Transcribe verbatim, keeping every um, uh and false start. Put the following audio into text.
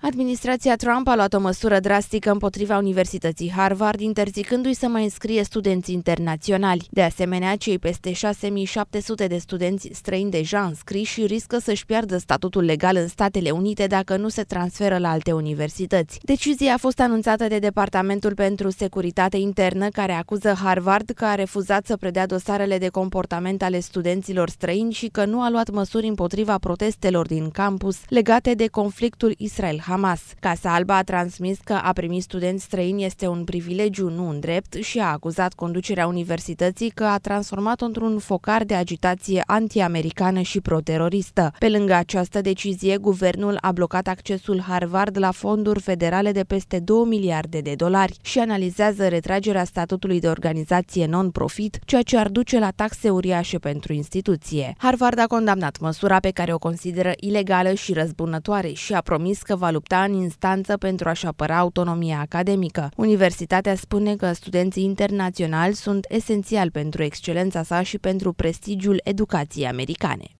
Administrația Trump a luat o măsură drastică împotriva Universității Harvard, interzicându-i să mai înscrie studenți internaționali. De asemenea, cei peste șase mii șapte sute de studenți străini deja înscriși riscă să-și piardă statutul legal în Statele Unite dacă nu se transferă la alte universități. Decizia a fost anunțată de Departamentul pentru Securitate Internă, care acuză Harvard că a refuzat să predea dosarele de comportament ale studenților străini și că nu a luat măsuri împotriva protestelor din campus legate de conflictul Israel-Hamas. Casa Albă a transmis că a primi studenți străini este un privilegiu, nu un drept, și a acuzat conducerea universității că a transformat-o într-un focar de agitație anti-americană și pro-teroristă. Pe lângă această decizie, guvernul a blocat accesul Harvard la fonduri federale de peste două miliarde de dolari și analizează retragerea statutului de organizație non-profit, ceea ce ar duce la taxe uriașe pentru instituție. Harvard a condamnat măsura pe care o consideră ilegală și răzbunătoare și a promis că va lupta în instanță pentru a-și apăra autonomia academică. Universitatea spune că studenții internaționali sunt esențiali pentru excelența sa și pentru prestigiul educației americane.